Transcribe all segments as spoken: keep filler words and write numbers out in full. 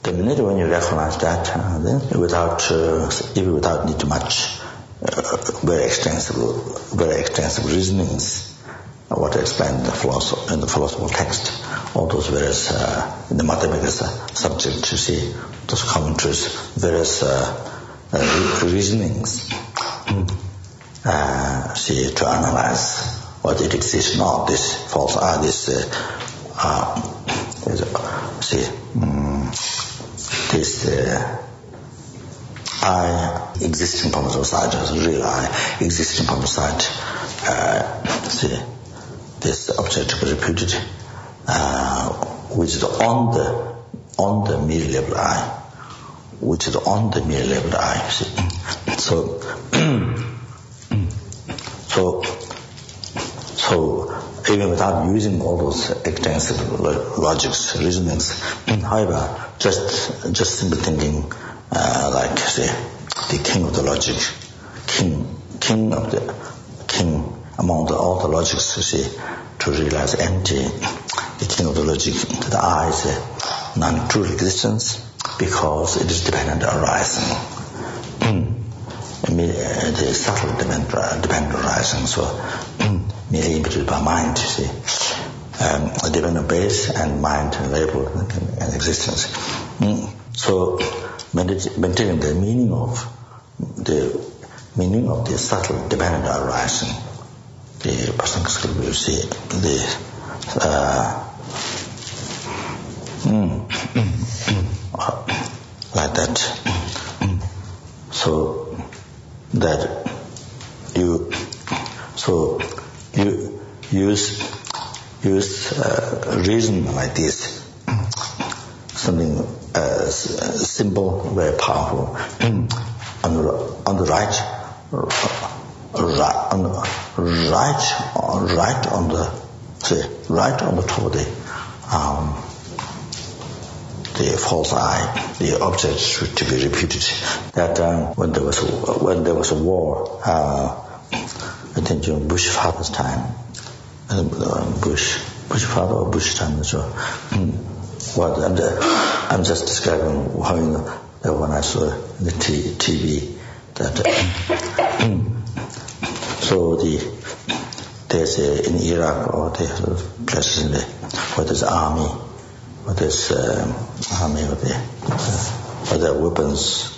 the minute when you recognize that, uh, then without, uh, even without need much, uh, very extensive, very extensive reasonings, uh, what I explained in the philosoph- in the philosophical text, all those various, uh, in the mathematics uh, subject, you see, those commentaries, various uh, uh, re- reasonings, uh, see, to analyze whether it exists or not, this false eye, this, uh, uh, is, uh, see, um, this uh, I existing from the side, real I existing from the side, uh, see, this object to be reputed, uh, which is on the on the mere level I, which is on the mere level I. See? So, so, so even without using all those extensive logics, reasonings, however, just just simple thinking, uh, like say, the king of the logic, king, king of the king among the, all the logics, you see, to realize empty, the king of the logic, the I is a non-true existence because it is dependent arising. The subtle dependent, dependent arising, so merely imputed by mind, you see, um, a dependent base and mind and label and, and existence. Mm. So maintaining the meaning of the meaning of the subtle dependent arising, the person will see the uh, mm, mm, mm, like that. Mm. So that you so you use use uh, reason like this, something uh, simple, very powerful, on the on the right right on the right on right on the say right on the top of the um, the false eye, the object to be repeated. That um, when there was a, when there was a war, uh, I think during Bush father's time, uh, Bush Bush father or Bush time as well. Mm. Well, and, uh, I'm just describing how, you know, that when I saw the t- TV that. Uh, mm. So the there's a, in Iraq or there's places in the where there's army. Or there's uh, army or the uh, other weapons.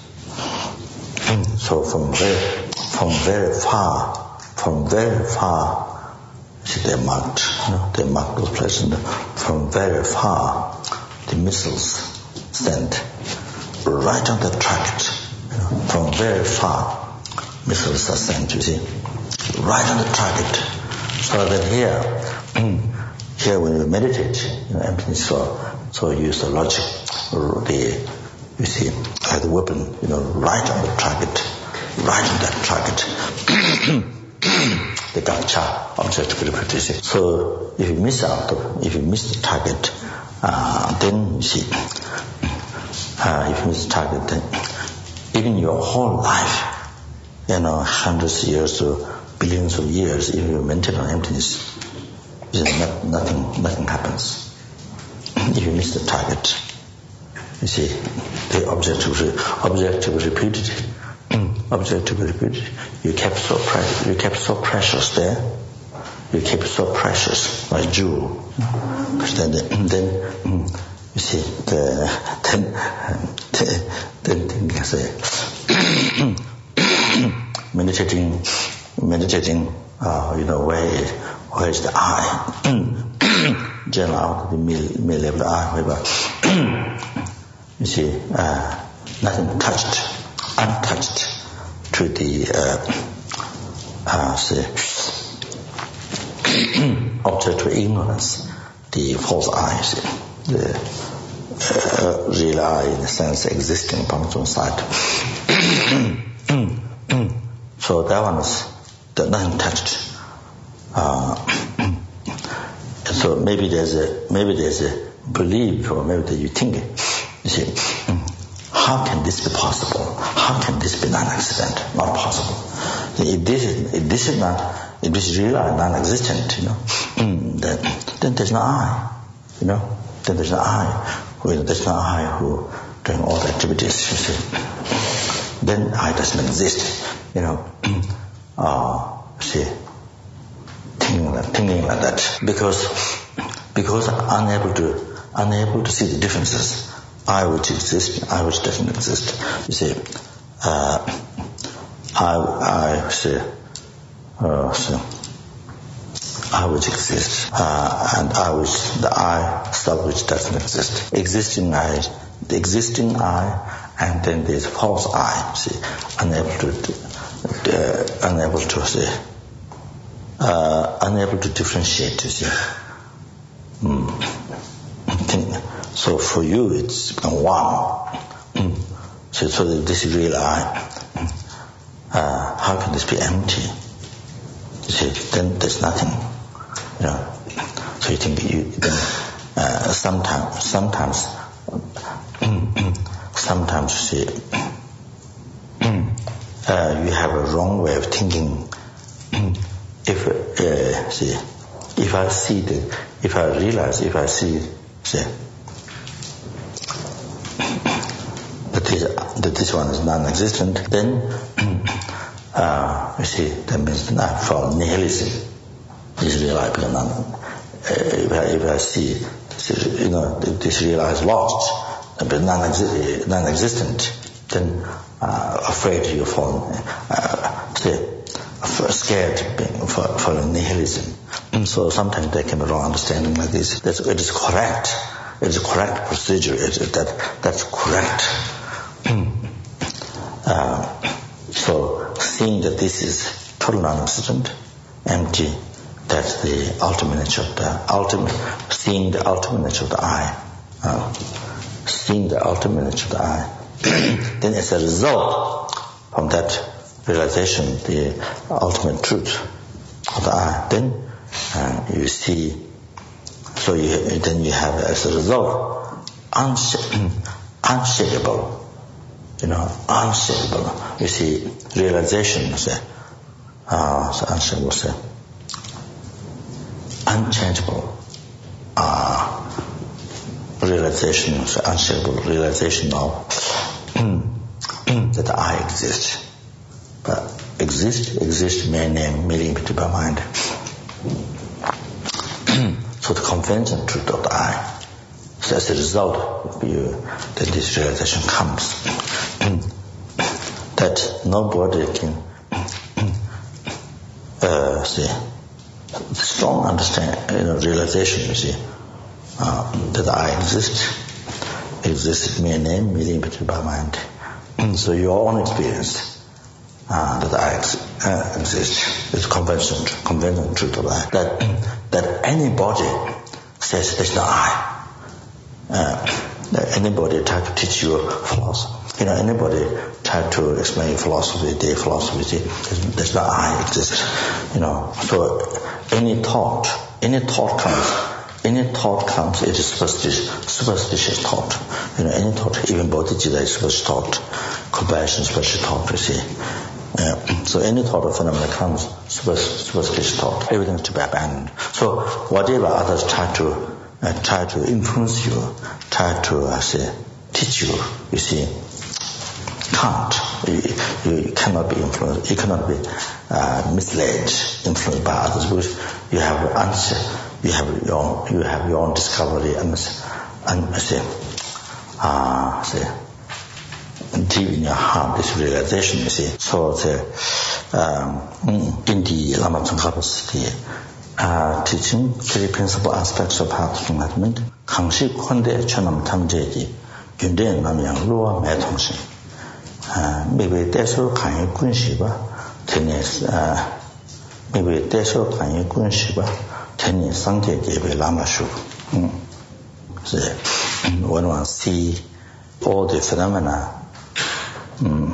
So from very, from very far, from very far, see they marked, you know, they marked those places. And from very far, the missiles sent right on the target. You know, from very far, missiles are sent. You see, right on the target. So that here, here when you meditate, you know, emptiness. So. So use the logic, the, you see, like the weapon, you know, right on the target, right on that target, the gotcha object to be repeated. So if you miss out, the, if you miss the target, uh, then you see, uh, if you miss the target, then even your whole life, you know, hundreds of years or billions of years, if you maintain on emptiness, not, nothing, nothing happens. If you miss the target, you see, the object will be, object will be repeated, object will be repeated. You kept so precious, you kept so precious there, you kept so precious, like jewel. But then, then you see, the then then then you say, meditating, meditating, uh, you know, where where is the I? General out the middle level eye, whatever. You see, uh, nothing touched, untouched to the uh, uh, say, object of ignorance, the false eye, see, the uh, real eye in the sense existing from its own side. So that one is the nothing touched. Uh, So maybe there's a maybe there's a belief, or maybe that you think, you see, how can this be possible? How can this be non-existent? Not possible. If this is if this is not if this is real or non-existent, you know, then then there's no I, you know, then there's no I. Who there's no I who doing all the activities, you see, then I doesn't exist, you know, uh, see, thinking like, thinking like that, because, because I'm unable to, unable to see the differences, I which exists, I which doesn't exist, you see, uh, I, I see, uh, see, I which exists, uh, and I which, the I stuff which doesn't exist. Existing I, the existing I, and then there's false I, see, unable to, uh, unable to see, uh, unable to differentiate, you see. Mm. So for you it's become one. Mm. So, so that this is real I. Uh, how can this be empty? You see, then there's nothing. You know, so you think you then uh, sometimes, sometimes, sometimes you see, uh, you have a wrong way of thinking. If uh, see, if I see the, if I realize, if I see, see, that this that this one is non-existent, then uh, you see that means not for nihilism. This real I become non. Uh, if, I, if I see, you know, this real I is lost, but non-exi- non-existent, then uh, afraid you fall, uh, say, scared for, for nihilism. And so sometimes there can be wrong understanding like this. That's, it is correct. It is a correct procedure. It, it, that that's correct. uh, so seeing that this is total non-existent, empty. That's the ultimate nature of the ultimate, seeing the ultimate nature of the I, uh, seeing the ultimate nature of the I. Then as a result from that realization, the ultimate truth of the I, then uh, you see, so you, then you have as a result, unsh- unshakable, you know, unshakable, you see, realization, say, uh, so unshakable, say, unchangeable uh, realization, so unshakable realization of that I exist. But exist, exist, mere name, merely imputed by mind. So the conventional truth of the I. So as a result, you, that this realization comes. That nobody can uh, see. The strong understand, you know, realization, you see, uh, that I exist, exists mere name, merely imputed by mind. So your own experience, uh, that I ex- uh, exist, is conventional, conventional truth of I. That that anybody says there's no I. Uh, that anybody try to teach you philosophy, you know, anybody try to explain philosophy, their philosophy, there's, there's no I exist, you know. So any thought, any thought comes, any thought comes, it is superstitious, superstitious thought. You know, any thought, even bodhicitta is superstitious thought, compassion is superstitious thought, you see. Uh, so any thought or phenomena comes, super, superstitious thought, everything is to be abandoned. So whatever others try to, uh, try to influence you, try to, uh, say, teach you, you see, can't. You, you cannot be influenced, you cannot be uh, misled, influenced by others, because you have answer, you have your own, you have your own discovery and, and say, uh, say, deep in your heart, this realization, you see. So the um, in the Lama Tsongkhapa's the uh, teaching, three principal aspects of path to enlightenment. Kangshi Khonde Chonam Tamjeji, Yunde Namyang Lua Me Tongshin. Maybe Deso Kanyi Kunshiba, Tennis, maybe Deso Kanyi Kunshiba, Tennis Sangye Gebe Lama Shu. When one see all the phenomena, Mm.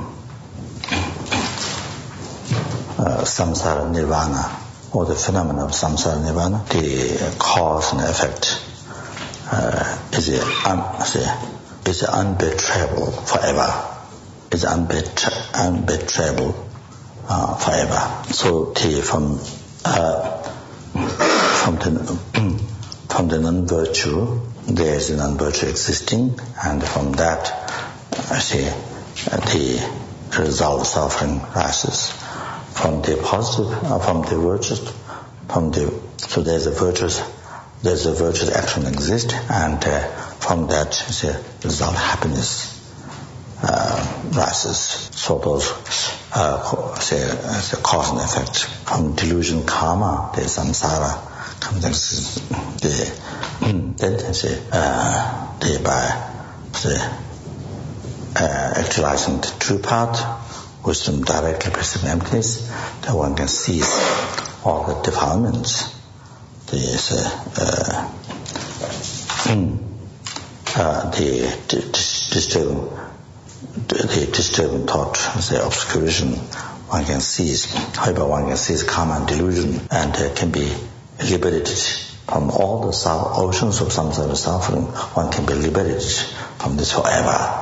Uh, samsara nirvana, or the phenomena of samsara nirvana, the cause and effect uh, is un- is unbetrayable forever. Is unbetray- unbetrayable uh, forever. So the, from uh, from the from the non-virtue, there is a non-virtue existing, and from that I see, uh, the result of suffering rises from the positive, uh, from the virtues, from the, so there's a virtuous, there's a virtuous action exist, and uh, from that, say, result happiness uh, rises. So those, uh, say, as a cause and effect. From delusion, karma, the samsara, comes the, then say, uh, the by, say, uh, actualizing the true path, wisdom directly perceiving emptiness, that one can seize all the defilements, the, uh, uh, uh, the disturbing, the disturbing thought, the obscuration, one can seize. However, one can seize karma and delusion, and uh, can be liberated from all the oceans of samsara suffering. One can be liberated from this forever.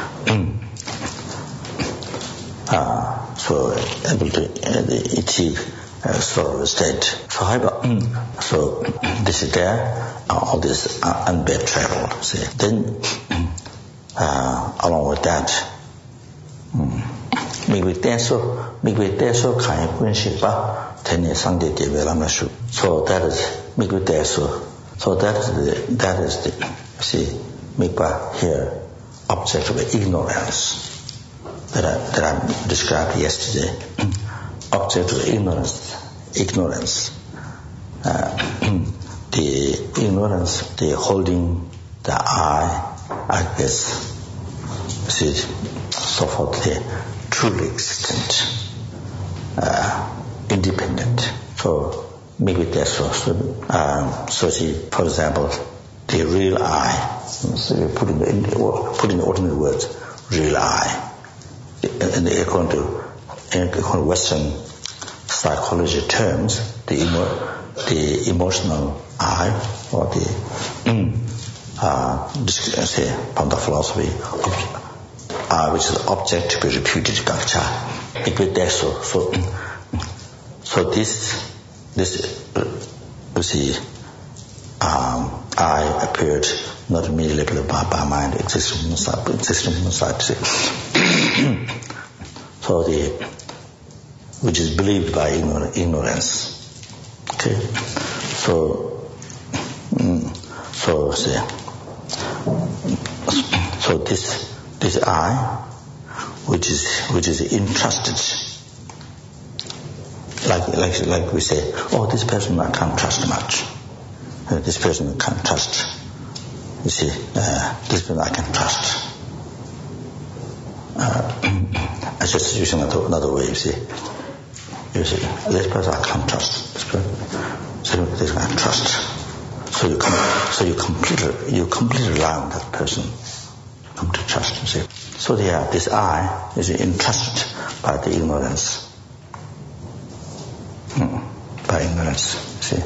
uh, so able to uh, achieve uh, sort of state. So, however, so this is there, uh, all this uh, unbearable. See, then uh, along with that, maybe so, maybe so kind of friendship, ten Sunday development. So that is maybe so. So that is the that is the see mikpa here object of ignorance that I that I described yesterday. Object of ignorance, ignorance. Uh, the ignorance, the holding the I, I guess, see, so forth, the truly existent, uh, independent. So make it there. So, so, um, so see, for example, the real I. So put in the put in the ordinary words, real I. And according to, according to Western psychology terms, the emo, the emotional I, or the mm, uh, say from the philosophy, uh, which is object to be reputed, gacha. So, so, so this, this, you see, um, I appeared not immediately by, by mind, existing inside, existing inside. So the, which is believed by ignor- ignorance. Okay, so, mm, so say, so this, this I, which is which is entrusted, like like like we say, oh, this person I can't trust much. Uh, this person I can't trust. You see, uh, this person I can trust. Uh, I just using another, another way. You see, you see, this person I can't trust. This person, so this I can trust. So you com- so you completely you completely rely on that person. Come to trust. You see. So yeah, this I is entrusted by the ignorance. Hmm. By ignorance, see.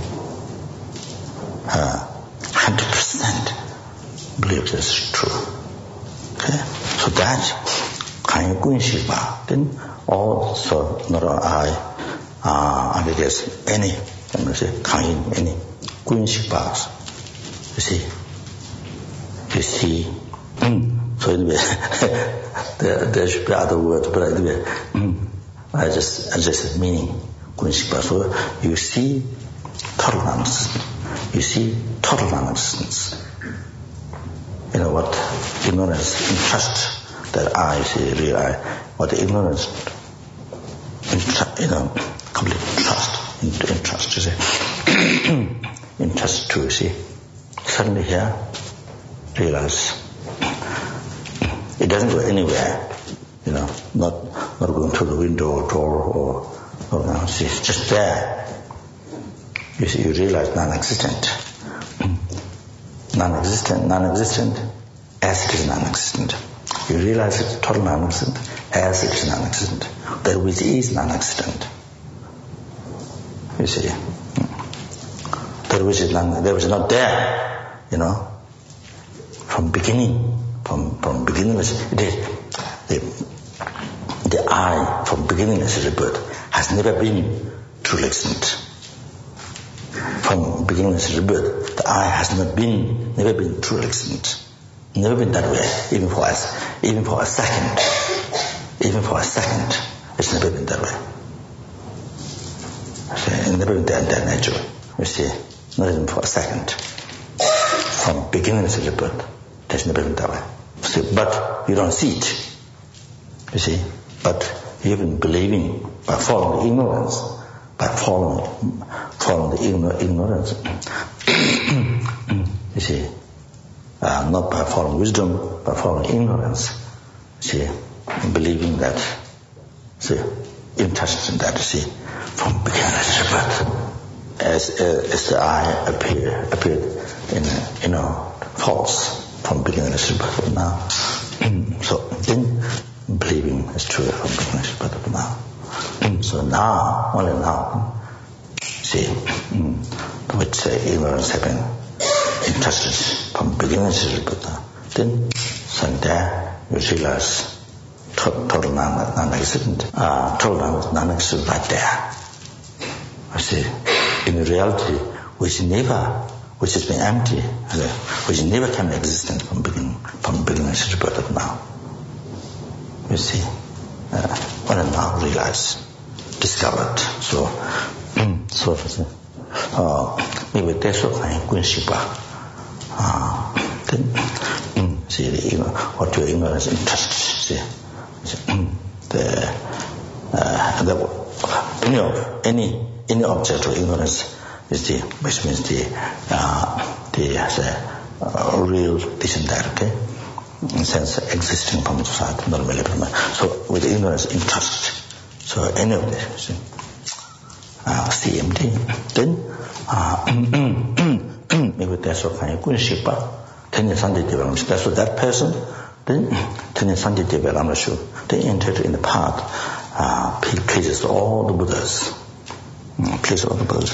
Uh, one hundred percent believe this is true. Okay? So that kind of guinshiba, then also not I, uh, I guess any, let me say, kind, any guinshibas. You see? You see? Mm. So anyway, there, there should be other words, but anyway, mm, I just, I just meaning, guinshiba. So you see total non-existence. You see total non-existence. You know what ignorance entrust that I see real I, what the ignorance, you know, complete trust, entrust, you see, entrust to, you see, suddenly here, realize it doesn't go anywhere, you know, not not going through the window or door or, or no, see, it's just there. You see, you realize non-existent. Non-existent, non-existent as it is non-existent. You realize it's total non-existent as it is non-existent. That which is non-existent. You see. That which is, non- that which is not there, you know, from beginning, from, from beginningless, it is, the, the I from beginningless rebirth has never been truly existent. From beginningless rebirth, the I has never been, never been truly existent. Never been that way, even for us, even for a second. Even for a second, it's never been that way. It's never been that, that nature. You see, not even for a second. From beginning to the birth, it's never been that way. See, but you don't see it. You see, but you've been believing by following the ignorance, by following, following the igno- ignorance. You see, uh, not by following wisdom, but following ignorance. See, believing that, see, interested in that, see, from beginning to birth, as uh, as the eye appear appeared in you know false from beginning to birth now. So then believing is true from beginning to birth now. So now, only now, see, which uh, ignorance have been interested from beginning to birth now. Then, so there you realize total non-existent, uh, total non-existent right there. You see, in reality, which never, which has been empty, which never came existence from beginning, from beginning to birth of now. You see, uh, only now realized, discovered. So, so uh, maybe that's what I can see. Uh, then, see, the, you know, what your ignorance interests. See. The, uh, the any of any any object of ignorance is the which means the uh, the uh, uh, real this and that, okay, in sense existing from society normally. So with ignorance interest, so any of this uh, C M D, then uh, maybe that's what kind of kunshipa. Then that's what that person. Then, then Sanjay Devarameshu, they entered in the path, uh, pleases all the Buddhas. Mm, pleases all the Buddhas.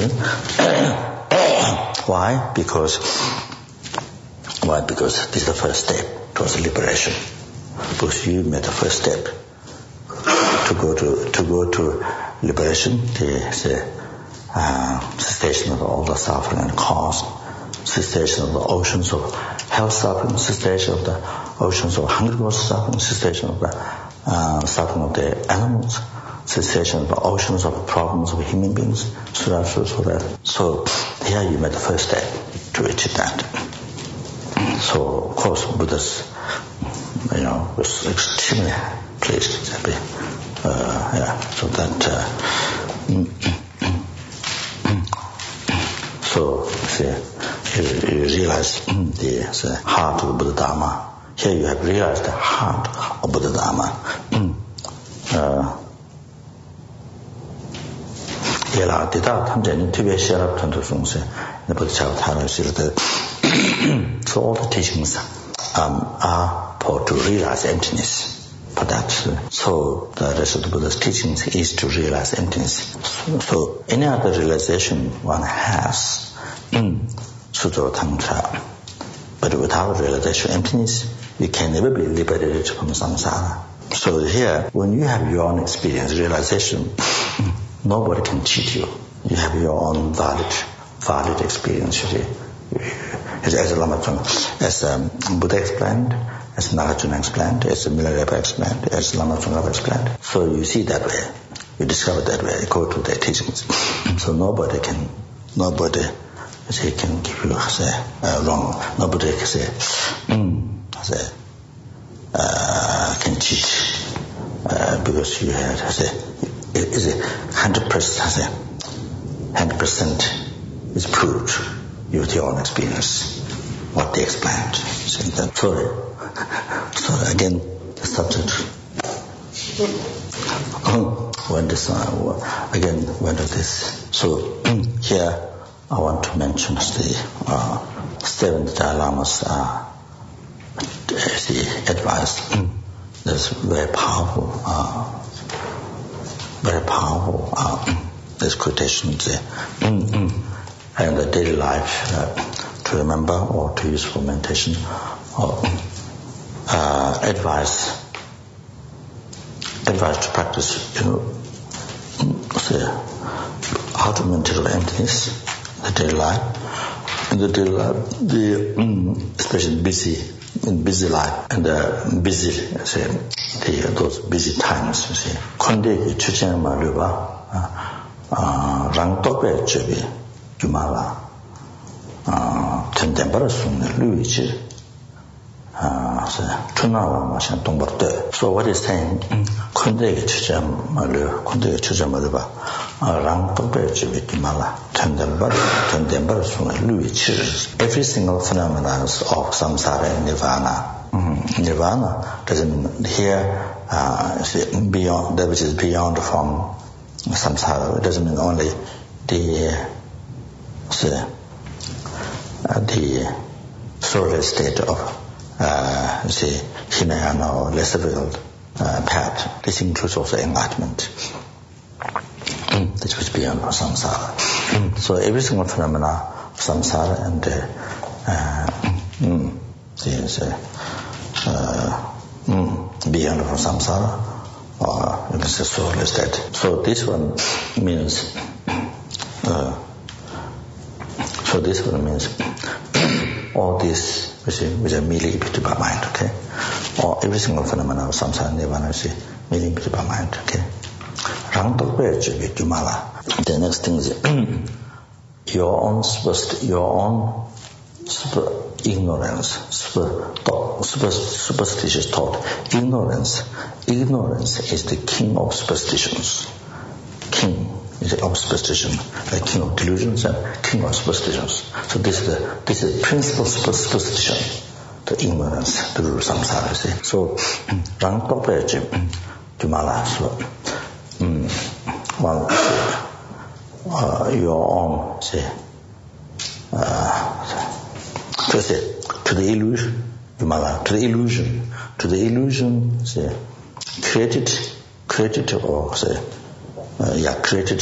Why? Because, why? Because this is the first step towards liberation. Because you made the first step to go to, to go to liberation, the, the uh, cessation of all the suffering and cause, cessation of the oceans of health suffering, cessation of the oceans of hunger suffering, cessation of the uh, suffering of the animals, cessation of the oceans of problems of human beings, so that, so that. So here you made the first step to reach that. So of course Buddha's, you know, was extremely pleased, happy. Uh, yeah, so that. Uh, so see. You, you realize the, the heart of Buddha Dharma. Here you have realized the heart of Buddha Dharma. So all the teachings um, are for to realize emptiness. For that, so the rest of the Buddha's teachings is to realize emptiness. So, so any other realization one has. Sutra Tantra. But without realization of emptiness, you can never be liberated from samsara. So here, when you have your own experience, realization, nobody can cheat you. You have your own valid, valid experience. As, as Lama Tsongkhapa, as um, Buddha explained, as Nagarjuna explained, as Milarepa explained, as Lama Tsongkhapa explained. So you see that way, you discover that way, according to their teachings. So nobody can, nobody They can give you say uh, wrong. Nobody can say, mm, say uh, can cheat uh, because you have say it is a hundred percent say hundred percent is proved with your own experience what they explained. So that, sorry, so again the subject. when this uh, again when this so here. I want to mention the uh, seventh Dalai Lama's uh, the advice. That's very powerful, uh, very powerful. Uh, this quotation there, and the daily life uh, to remember or to use for meditation, or uh, advice, advice to practice. You know, say how to maintain emptiness. The daily life, in the daily life, the um, especially busy in busy life and uh, busy, say, the, those busy times, you see. Konde chuchen maluba, rang tope chebi, jumala, tendembara sunne luichi, tunawa mashan tongbarde. So what is saying, konde chuchen malu, konde chuchen maluba, rang tope chebi, jumala, tendembara, tendembara sunne luichi. Every single phenomenon of samsara and nirvana. Mm, nirvana doesn't mean here uh, beyond that which is beyond from samsara. It doesn't mean only the say, uh, the solar state of uh, say Hinayana or lesser world uh, path. This includes also enlightenment. Mm, that which is beyond samsara. Mm, so every single phenomena of samsara and uh, uh, mm, is uh, uh, mm, beyond from samsara, or you can say soul state. So this one means, uh, so this one means all this which, which are merely imputed by mind, okay? Or every single phenomenon of samsara nirvana is merely imputed by mind, okay? The next thing is your own supposed, your own super ignorance, super, thought, super, superstitious thought. Ignorance, ignorance is the king of superstitions. King is of superstition, the king of delusions and king of superstitions. So this is the this is the principal superstition, the ignorance, the guru samsara. See? So, rang tope jumala. So, one, uh, your own, say, uh, to say, to the illusion, to the illusion, to the illusion, say, created, created, or say, uh, yeah, created,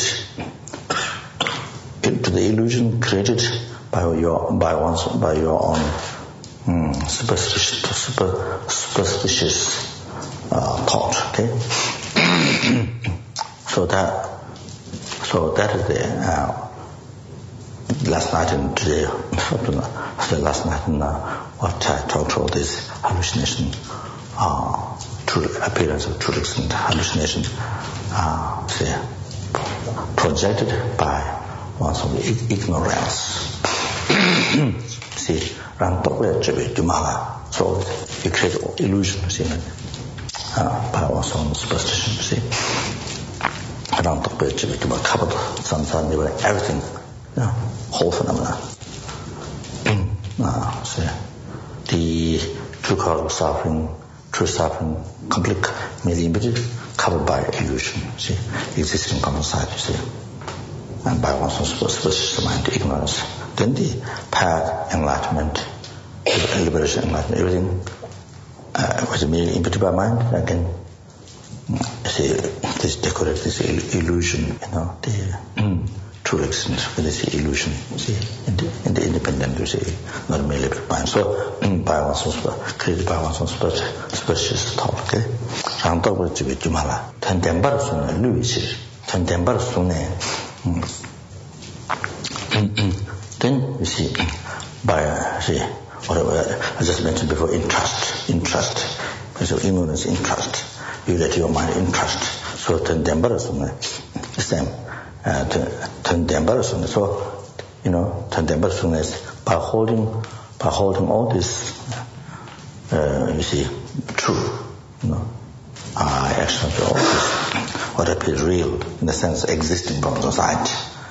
to the illusion created by your, by one's, by your own um, superstitious, super, superstitious uh, thought. Okay, so that, so that is the. Uh, Last night and today, the last night and uh, what I talked about this hallucination, uh, true appearance of true and hallucination, uh, say, projected by one's own ignorance. See, so you create illusion, see, uh, by one's own superstition, see. Everything. Yeah, whole phenomena. uh, so the true cause of suffering, true suffering, complete, merely imputed, covered by illusion, see, existing common sight, you see, and by one's own superstitious mind, ignorance. Then the path, enlightenment, liberation, enlightenment, everything uh, was merely imputed by mind. Again, see, this decorate this illusion, you know, the mm. true existence with this illusion, see, in the, in the independent, you see, not merely by mind. So, mm, by one's own, created by one's own superstitious thought, okay? Rangdokpa jibi jumala, tendembar sune luichi, tendembar sune, then you see, by, uh, see, whatever I just mentioned before, in trust, in trust, so ignorance in trust, you let your mind in trust. So tendembar sune, the same. Uh, tendembar sune. So, you know, tendembar sune is by holding, by holding all this, uh, you see, true, you know, uh, actions, all this, what appears real, in the sense existing from the sight.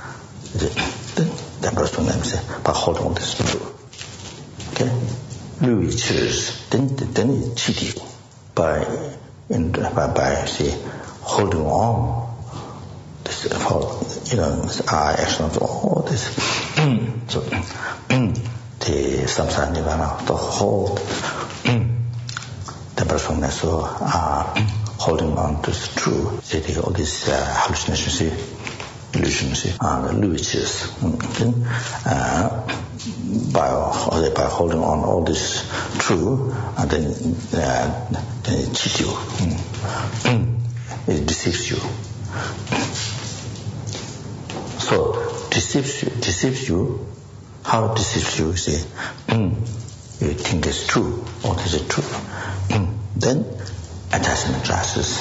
Then person say, by holding all this true. Okay? Lui choose, then then it cheated by in by, by say holding on this for you know this eye action of all this. So the samsara nirvana, the whole the person so uh holding on to the true, see all these uh, hallucinations, see, illusions, see, and uh, luiches, then uh, by or by holding on all this true, and then uh, then it cheats you, it deceives you. So deceives you, deceives you. How it deceives you? See, you think it's true, or this is true. Then attachment rises.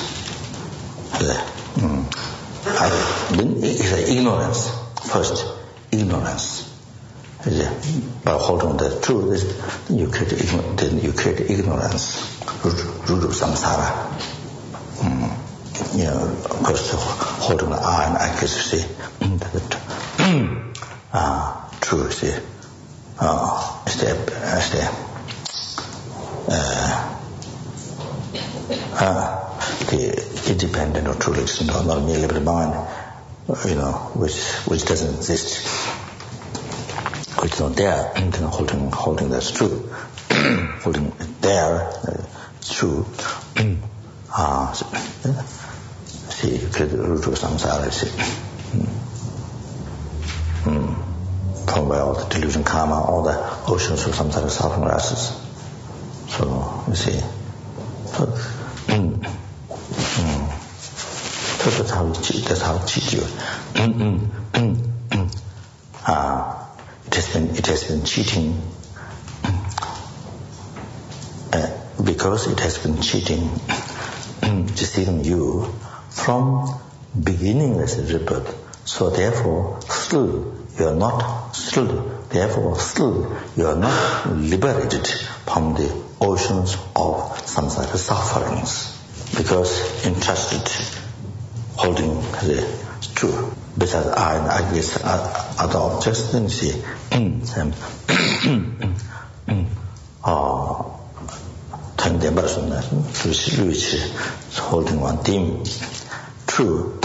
Mm. Then it's ignorance. First, ignorance. By holding the truth, then you create, then you create ignorance, root of samsara. Mm. You know, first holding the eye and I guess you see, uh, true, see, uh, is the, is the, uh, uh, the independent or true existence, or not merely the mind, you know, which which doesn't exist, which is not there, and then holding holding that's true, holding it there, uh, it's true. Ah, uh, see, you create the root of samsara, see. Mm. Mm. From where all the delusion, karma, all the oceans of samsara suffering rises. So, you see. So, mm, mm. so that's how it cheat, that's how it cheats you. Mm, mm, mm, mm. Uh, it has been, it has been cheating, uh, because it has been cheating, deceiving you from beginning as a rebirth. So therefore, still you are not, still, therefore still you are not liberated from the oceans of samsara sufferings, because entrusted, holding the true. Besides I and I guess other objects, then you see, oh, ten which which is holding one dim, true.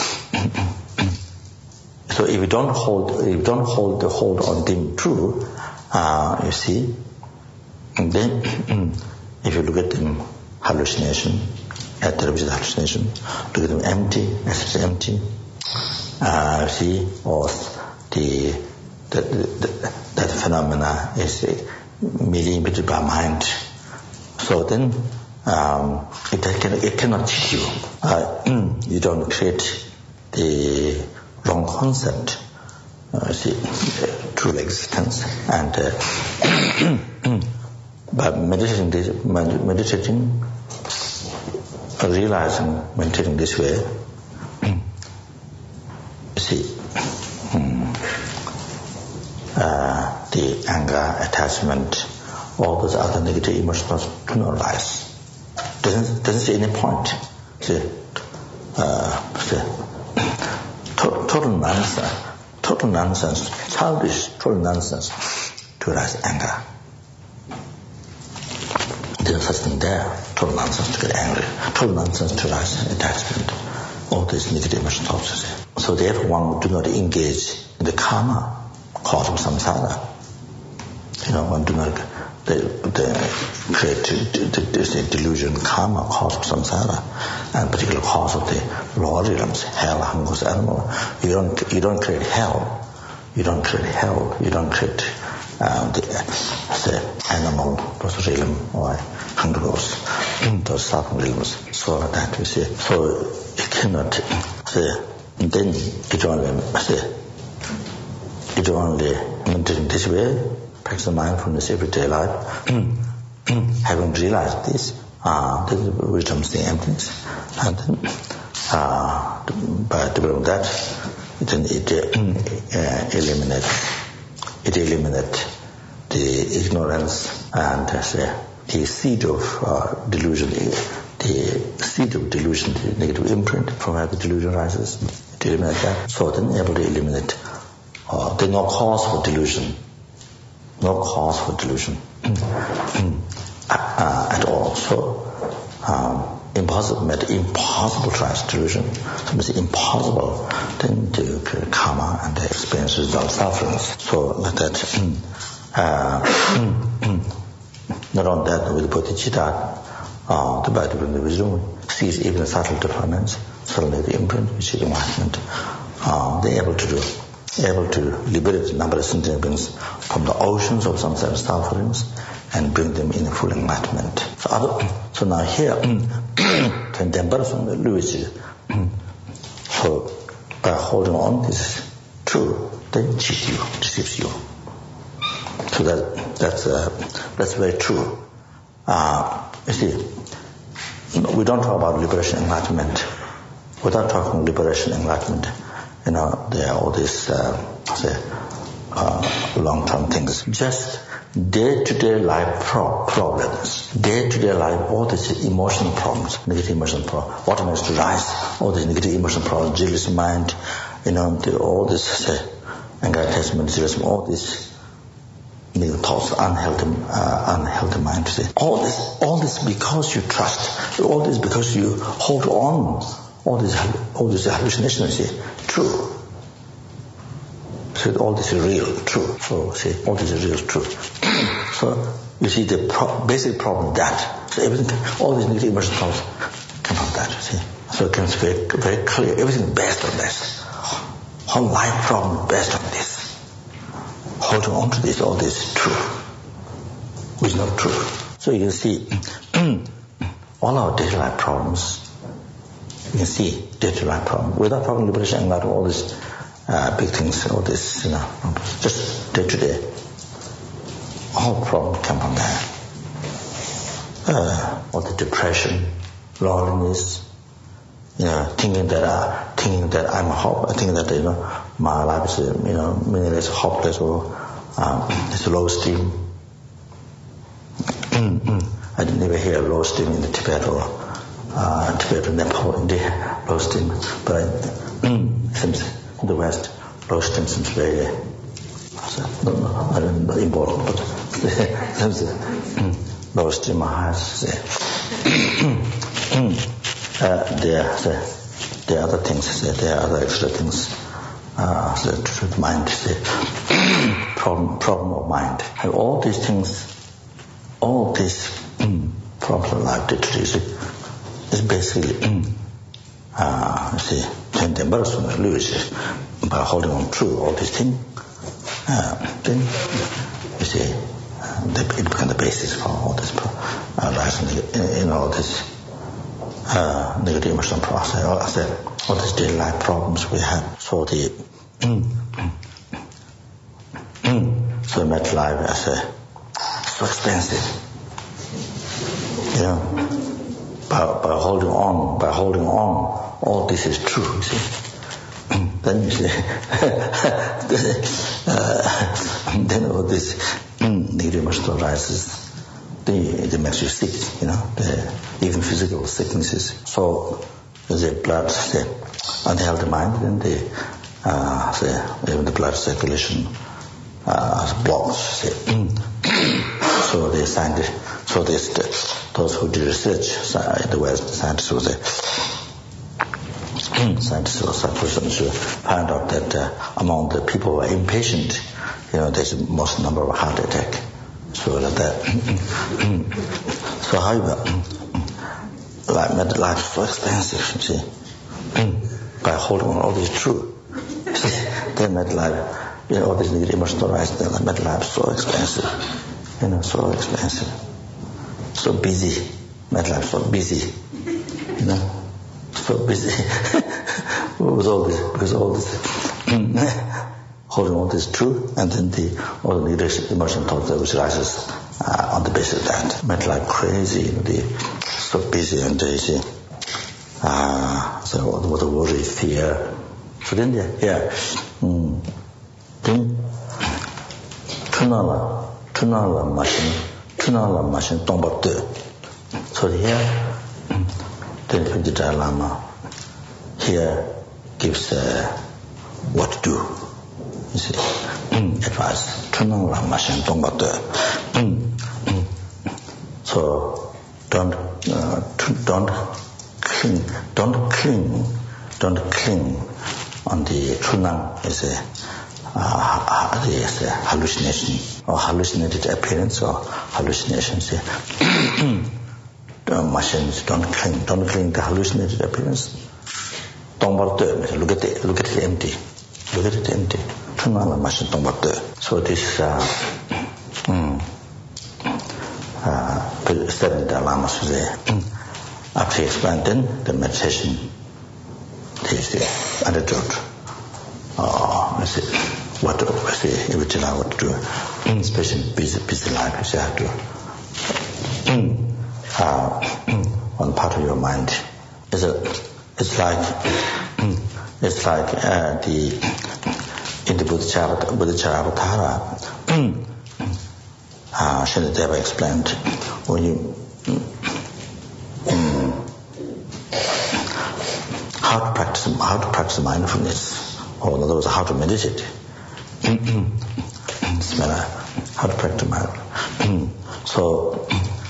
So if you don't hold, if you don't hold the hold on dim true, uh, you see, and then if you look at them hallucination, at the hallucination, look at them empty, as it's empty, uh, see, or the, the, the that phenomena is merely imitated by mind. So then um, it, can, it cannot cheat you. Uh, you don't create the wrong concept, uh, see, uh, true existence. And uh, by meditating, this, meditating, realizing, meditating this way, see, um, uh, the anger, attachment, all those other negative emotions do not arise. Doesn't doesn't see any point. See, uh, see, to, total nonsense, total nonsense, childish, total nonsense to arise anger. There's such thing there. Total nonsense to get angry. Total nonsense to arise attachment. All these negative emotions also. So therefore, one do not engage in the karma cause of samsara. You know, one do not. They, they create the, the, the delusion, karma, cause of samsara, and particular cause of the lower realms, hell, hunger, animal. You don't, you don't create hell. You don't create hell. You don't create uh, the, the animal, those realm, or hunger, those, those suffering realms. So that we see. So it cannot say. Then it only say. It only in this way. Practice mindfulness everyday life, having realized this, uh, this is wisdom seeing emptiness, and then uh, by developing that, then it uh, eliminate, it eliminate the ignorance and uh, say, the seed of uh, delusion, the seed of delusion, the negative imprint from where the delusion rises. It eliminates that, so then able to eliminate. Uh, there's no cause for delusion. No cause for delusion uh, at all. So um, impossible, made impossible to rise delusion. So it's impossible then to create karma and the experience result sufferings. So like that. Uh, not only that, with bodhicitta, uh, the body of the wisdom sees even the subtle defilements, suddenly the imprint, which is enlightenment. Uh, they're able to do. Able to liberate number of sentient beings from the oceans of samsara sufferings and bring them in full enlightenment. So, other, so now here, so by holding on this is true, then cheat you, deceives you. So that That's uh, that's very true. Uh, you see, we don't talk about liberation, enlightenment. Without talking liberation, enlightenment, you know, there are all these uh, say, uh, long-term things. Just day-to-day life pro- problems, day-to-day life, all these emotional problems, negative emotional problems, what makes to rise, all these negative emotional problems, jealous mind, you know, the, all this say, anger, attachment, zealousness, all these negative thoughts, unhealthy, uh, unhealthy mind. See, all this, all this because you trust, all this because you hold on, all these, all these hallucinations. See, true. So all this is real, true. So see, all this is real, true. So you see, the pro- basic problem is that. So everything, all these negative emotional thoughts come from that. See, so it becomes very, very clear. Everything is based on this. Whole life problem is based on this. Holding on to this, all this is true, which is not true. So you can see all our daily life problems. You can see daily life problems without talking liberation, and all these uh, big things, all this, you know, just day to day. All problems come from there. Uh, all the depression, loneliness, you know, thinking that uh, thinking that I'm hope, thinking that you know my life is you know meaningless, hopeless, or um, it's low esteem. I didn't ever hear low esteem in the Tibet or uh, Tibet or Nepal, India, low esteem, but I, since in the West, low esteem seems very so, no, no, I don't know, important, but seems low esteem has. Uh, there, there, there are other things, there are other extra things, uh, the, the mind, the problem, problem of mind. And all these things, all these mm, problems of life, is, is basically, uh, see, by holding on true all these things, uh, then, you see, uh, it becomes the basis for all this, uh, rise in, in all this, Uh, negative emotional process, all, all these daily life problems we have. So the so much life as a so expensive. You know, by by holding on, by holding on, all this is true. You see, then you see, uh, then all this negative emotional rises. They, they makes you sick, you know, the, even physical sicknesses. So the blood, the unhealthy mind, then the, uh, the even the blood circulation uh, blocks. So the scientists, so this, the, those who do research in the West, scientists will say, scientists or psychologists will find out that uh, among the people who are impatient, you know, there's the most number of heart attack. So like that. So however, like life is so expensive, you see. By holding on all this true, then made life, you know, all these negative emotional rise, then made life so expensive, you know, so expensive, so busy, made life so busy, you know, so busy. With all this, because all this. Holding on this true, and then the all the negative emotional thoughts which rises uh, on the basis of that. Made like crazy, you know, the, so busy and lazy. Uh, so all the worry, fear. So then yeah, yeah. Mm. Then tunala, tunala machine, tunala machine tombatte. So here, then the Dalai Lama here gives uh, what to do. You see, advice. So don't uh, don't cling, don't cling, don't cling on the chunang is a uh, is a hallucination or hallucinated appearance or hallucinations. Machines don't cling, don't cling to hallucinated appearance. Don't look at it, look at it empty. Look at it empty. So this uh, mm, uh, studying the Lamas was there. After he explained then the meditation, is the antidote. Oh, I see what to, I see, what to do. especially busy, busy life, you have to, uh, one part of your mind is a, it's like, it's like uh, the, in the Buddhacharyavatara, uh, Shanideva explained, when you, um, how to practice, how to practice mindfulness, or in other words, how to meditate. How to practice mindfulness. So,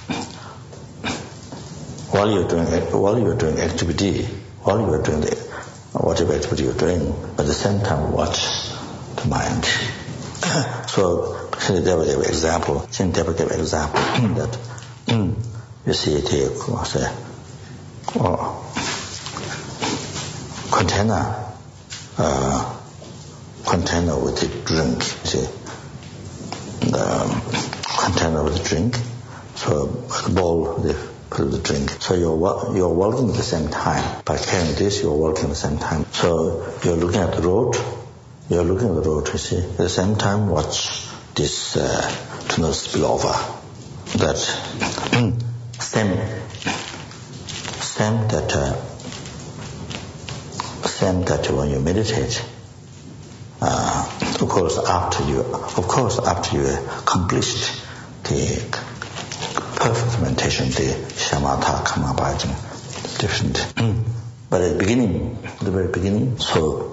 while you're doing while you're doing activity, while you're doing the whatever activity you're doing, at the same time watch the mind. So, Shanideva gave an example. Shanideva gave an example that you see it here, say, oh, container, uh, container with the drink. See, the container with the drink. So, the bowl with the put the drink. So you're you're walking at the same time. By carrying this, you're walking at the same time. So you're looking at the road. You're looking at the road. You see, at the same time, watch this uh, to not spill over. That same, same that, uh, same that when you meditate. Uh, of course, after you, of course, after you accomplished the perfect meditation, the shamatha, kamabhajana, different. Mm. But at the beginning, at the very beginning, so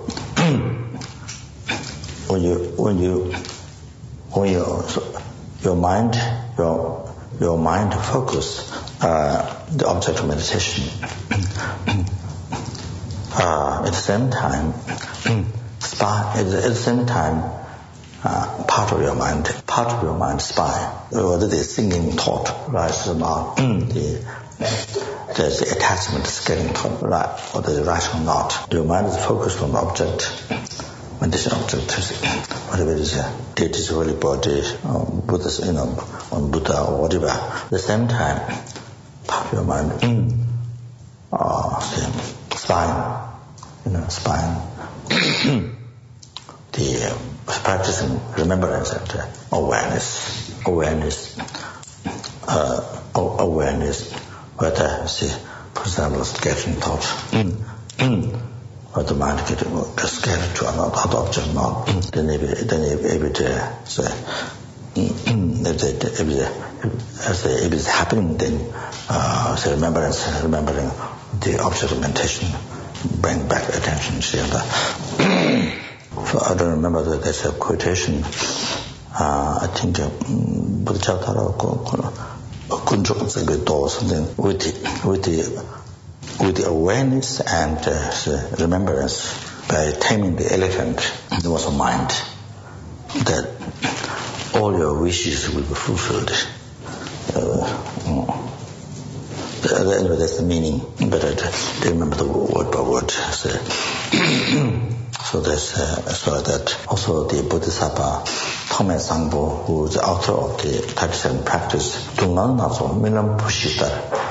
when you, when you, when you, so your mind, your your mind focus uh, the object of meditation. uh, at the same time, spy. At the, at the same time. Uh, part of your mind, part of your mind spy, whether the singing thought rises or not, the, there's the attachment scaling thought, right, whether it's right or not. Your mind is focused on the object, when this object is, whatever it is, it is really body, or Buddhist, you know, on Buddha or whatever. At the same time, part of your mind, uh, spine, you know, spine. The uh, practicing remembrance and uh, awareness, awareness, uh, awareness, whether, see, for example, getting thought, mm. Mm. or the mind getting gets scattered to another object, not, mm. then if it, then if, if it, uh, say, mm. if, it, if, it, if, if it's happening, then, uh, say, remembrance, remembering the object of meditation, bring back attention, see, and that. So I don't remember that there's a quotation. Uh, I think Buddhacharya or something with the, with the with the awareness and uh, remembrance by taming the elephant. There was a mind that all your wishes will be fulfilled. Uh, anyway, that's the meaning, but I don't remember the word by word. So, So there's uh, so that also the Bodhisattva Thome Sangpo, who is the author of the thirty-seven practice, Dungan Nazo Milam Pushitar,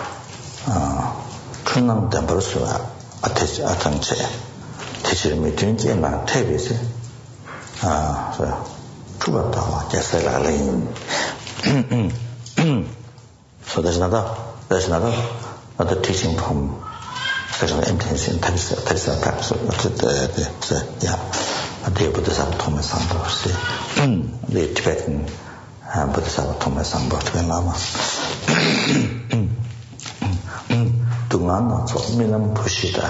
Chunang Dambarsu Atangche, Teacher Mitunji and Tevisi, so Chubatawa, Jasela Lane. So there's another, there's another, another teaching from Special emptiness in thirty-seven practice. Yeah, the Bodhisattva Thome Sangpo, the Tibetan uh, Bodhisattva Thome Sangpo, Tibetan Lama. Dungan Nazo Milam Pushita,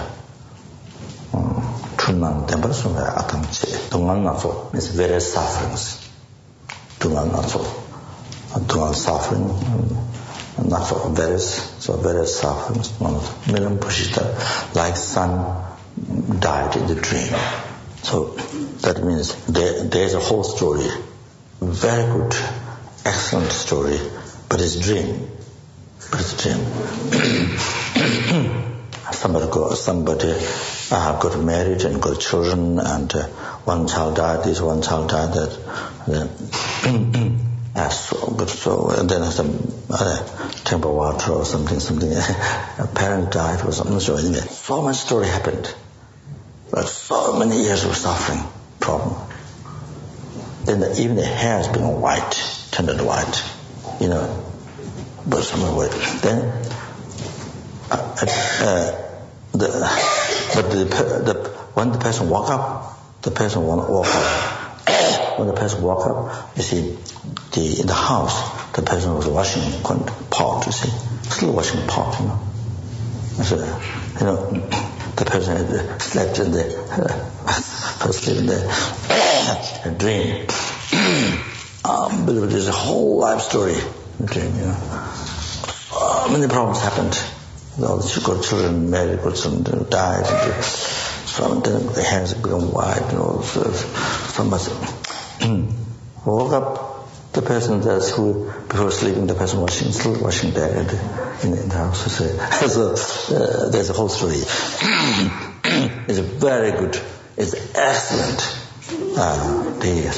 Chunang Dambarsu Atangche. Dungan Nazo means various sufferings. Dungan Nazo, Dungan suffering. Not so various, so various sufferings. Milam Pushita, like son died in the dream. So that means there, there's a whole story, very good, excellent story, but it's dream. But it's dream. somebody got somebody uh, got married and got children, and uh, one child died. This one child died. That. Then, Uh, so good, so and then some uh, temple water or something, something. A parent died or something. So anyway, so much story happened, but so many years of suffering, problem. then the, even the hair has become white, turned white, you know, but some way. Then, uh, uh, the, but the, the, when the person walk up, the person won't walk up. When the person walk up, you see, the, in the house, the person was washing pot, you see, still washing pot, you know. So, you know, the person had slept in the, uh, first in the a dream. um, but there's a whole life story in the dream, you know. So many problems happened. All the good children married, good children died, and some of them, their hands become white, and all so, so much. Woke up, the person that's who, before sleeping, the person washing, still washing there in the, in the, in the house. So, uh, there's a whole story. It's very good, it's excellent. Uh, the,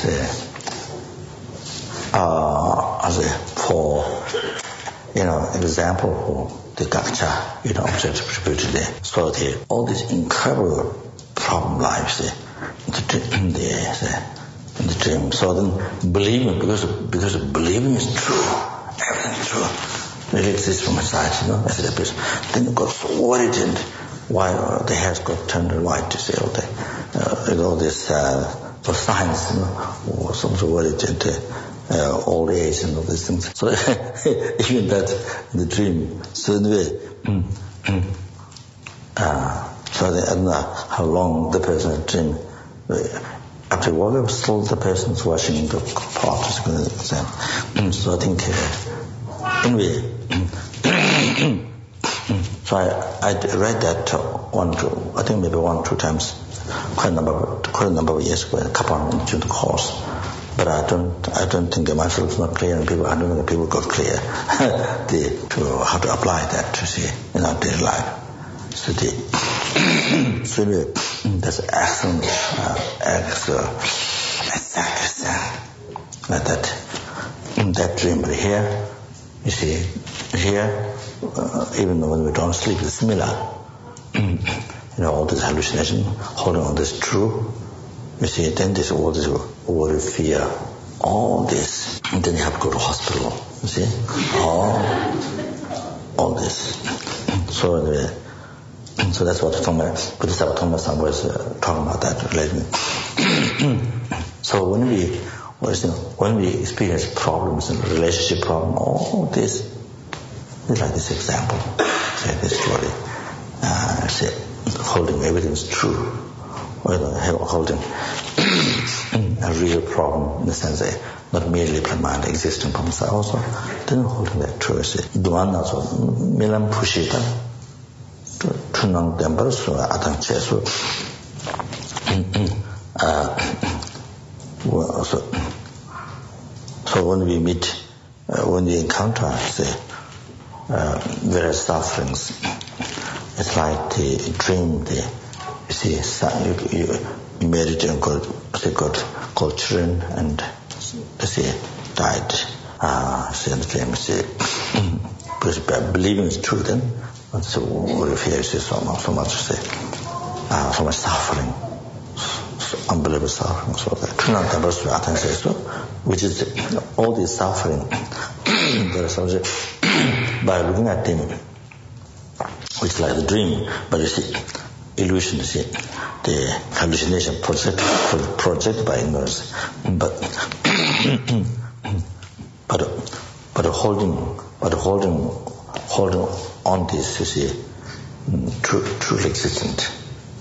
uh, as a, for, you know, example for the gacha, you know, object attributed there. So the, all these incredible problem lives there, in the, the, in the dream. So then believing, because because believing is true, everything is true, it exists from inside, you know, as a person. Then you got so worried and why uh, the hair's got turned white, you see, all the, uh, with all this, uh, for signs, you know, or so much worried and uh, old age and all these things. So even that in the dream. So anyway, uh, so I don't know how long the person had dreamed. After woke up, still the person's washing the pot. So I think, uh, anyway, so I, I read that one, two, I think maybe one or two times, quite a number, of, quite a number of years ago, a couple of into the course. But I don't, I don't think myself is not clear, and people, I don't think people got clear the, to how to apply that to see in our daily life. So the, so the, that's excellent, uh, excellent, exactly like that, in that dream. But here, you see, here, uh, even when we don't sleep, it's similar. You know, all this hallucination, holding on this true. You see, then this all this worry, fear, all this, and then you have to go to hospital. You see, all, all this. So anyway. So that's what Thomas, Bodhisattva Thomas was uh, talking about that relating. So when we, well, you know, when we experience problems and relationship problem, all this is like this example, say this story, uh, say holding everything's true, or you know, holding a real problem in the sense that not merely mind existing problems, also then holding that true. Say, duana so milam pushita. Tunang Temple, so Atang Chesu. So when we meet, uh, when we encounter, say, uh, various sufferings, it's like the dream, the, you see, son, you, you, you married and got, say, got, got children and, you see, died, uh, see, in the dream, see, because believing is true then. So we fear so much, so much, say, uh, so much suffering, so unbelievable suffering. So that, which is all this suffering. There is something by looking at them, which is like the dream, but you see, illusion, you see, the hallucination projected, projected by ignorance, but but but holding, but holding, holding. On this, you see, true, truly existent.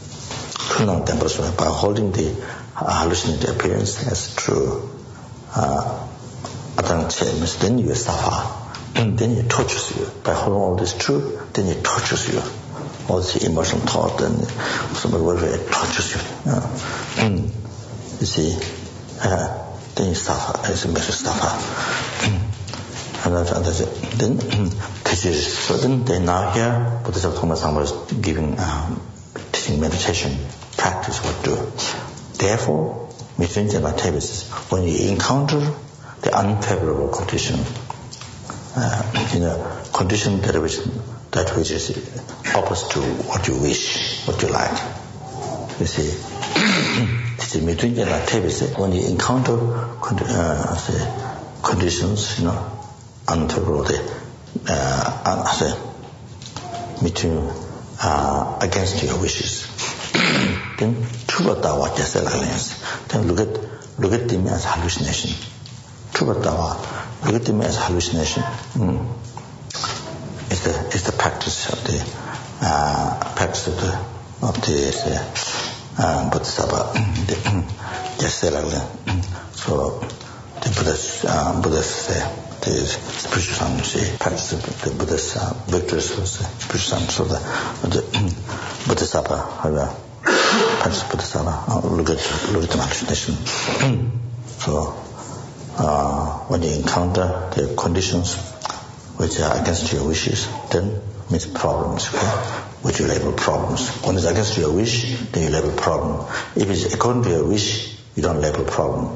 By holding the hallucinated appearance as true, uh, then you suffer, and then it tortures you. By holding all this true, then it tortures you. All the emotional thought and some of it tortures you. Uh, and you see, uh, then you suffer, as you make you suffer. And that's it. Then, so then they now here, Bodhisattva Thomas was giving, um, teaching meditation, practice what to do. Therefore, when you encounter the unfavorable condition, uh, you know, condition that which, that which is opposite to what you wish, what you like, you see, when you encounter uh, say, conditions, you know, unfavorable, uh, say, between, uh, against your wishes, then Trubatawa then look at look at them as hallucination. Trubatawa, look at them as hallucination. Mm. It's the it's the practice of the uh, practice of the of the uh, Bodhisattva. So the Buddhist uh, Buddhist uh, the spiritual son say practice of the Buddhist uh, victors was the spiritual son. So the the Bodhisattva have practice of Bodhisattva. Uh, look at look at the hallucination. So uh, when you encounter the conditions which are against your wishes, then means problems, okay? Which you label problems. When it's against your wish, then you label problem. If it's according to your wish, you don't label problem.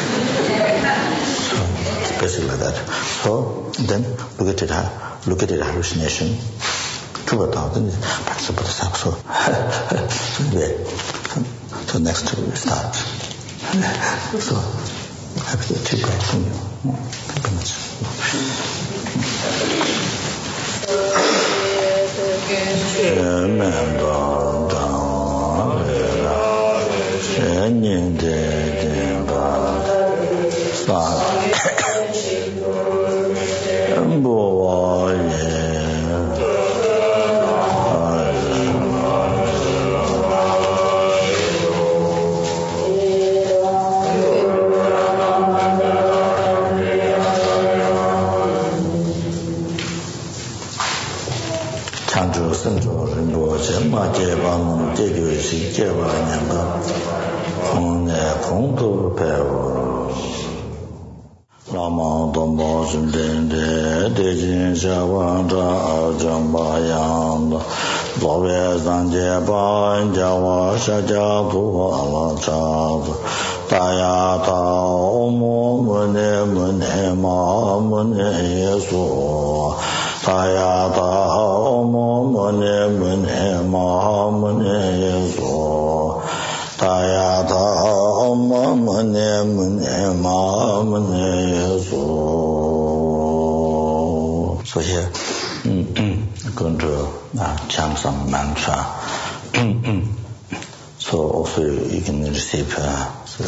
So it's basically like that. So then look at it, look at it hallucination. True about then practice of so, so, yeah. So next we start. So have the two break from you. Thank you much. So here, I'm going to uh, chant some mantra. So also you can receive uh, so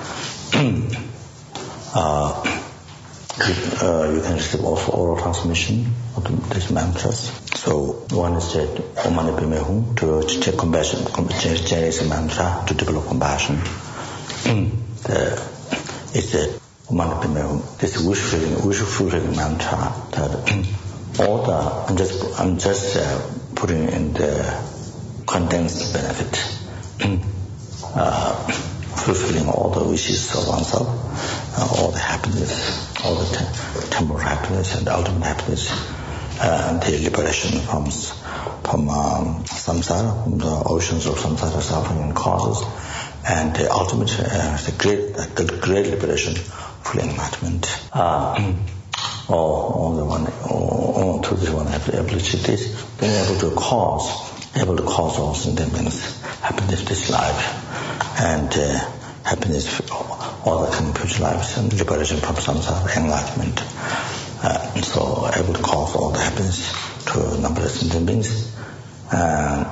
uh, uh, you can receive also oral transmission of these mantras. So one is that Om Mani Padme Hum to check compassion, generate a mantra to develop compassion. the, it's the Om Mani Padme Hum, this wish fulfilling, wish fulfilling mantra that all the I'm just I'm just uh, putting in the condensed benefit. Uh, fulfilling all the wishes of oneself, uh, all the happiness, all the te- temporal happiness and ultimate happiness, uh, and the liberation from from um, samsara, from the oceans of samsara suffering and causes, and the ultimate, uh, the great, uh, the great liberation, full enlightenment. Uh, all, all the one, all, all to this one ability, this being able to cause, able to cause all sentiments, happiness this life. And uh, happiness for all the coming future lives and liberation from samsara, enlightenment. Uh, so able to cause all the happiness to numberless sentient beings. Uh,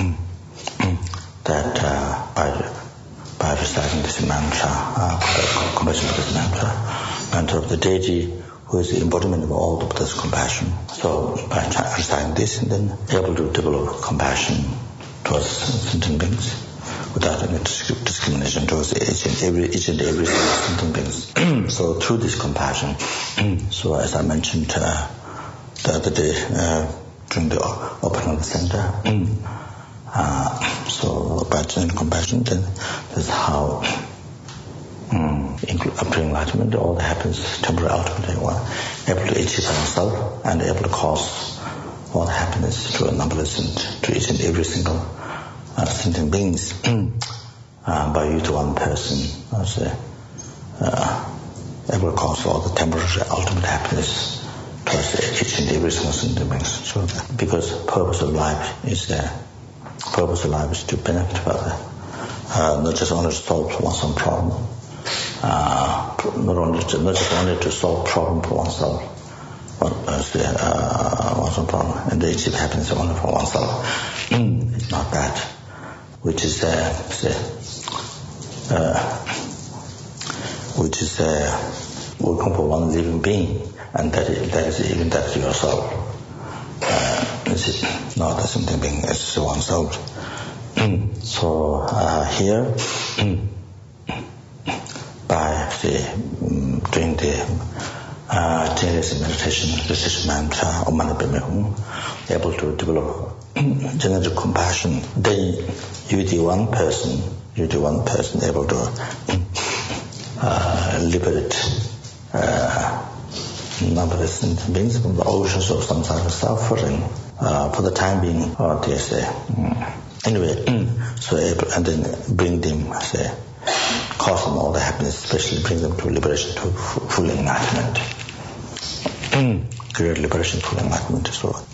that uh, by by reciting this mantra, uh, compassion for this mantra, mantra of the deity, who is the embodiment of all the Buddha's compassion. So by reciting this, and then able to develop compassion towards sentient beings, without any discrimination towards each and every each and every sentient beings. So through this compassion, so as I mentioned uh, the other day uh, during the opening of the center, uh, so by doing compassion, then that's how um, up to enlightenment, all the happiness, temporary, ultimate, one, able to achieve oneself and able to cause all the happiness to a numberless and to each and every single Uh, sentient beings uh, by you to one person, as a uh, able to cause all the temporary ultimate happiness towards each and every single sentient beings. So that, because purpose of life is the purpose of life is to benefit further, uh, not just only to solve one's own problem, uh, not only to, not just only to solve problem for oneself, but uh, uh, one's own problem, and the achieve happiness only for oneself. It's not that, which is uh, say, uh, which is uh, working for one living being, and that is, that is even that yourself. Uh, it's not the same thing as oneself. So uh, here, by say, um, doing the uh, generous meditation, this mantra, Om Mani Padme Hum, able to develop general compassion, then you the one person, you the one person able to uh, liberate uh, numberless beings from the oceans of samsara suffering uh, for the time being, or they say. Mm. Anyway, so able, and then bring them, say, cause them all the happiness, especially bring them to liberation, to full enlightenment. Great liberation, full enlightenment. So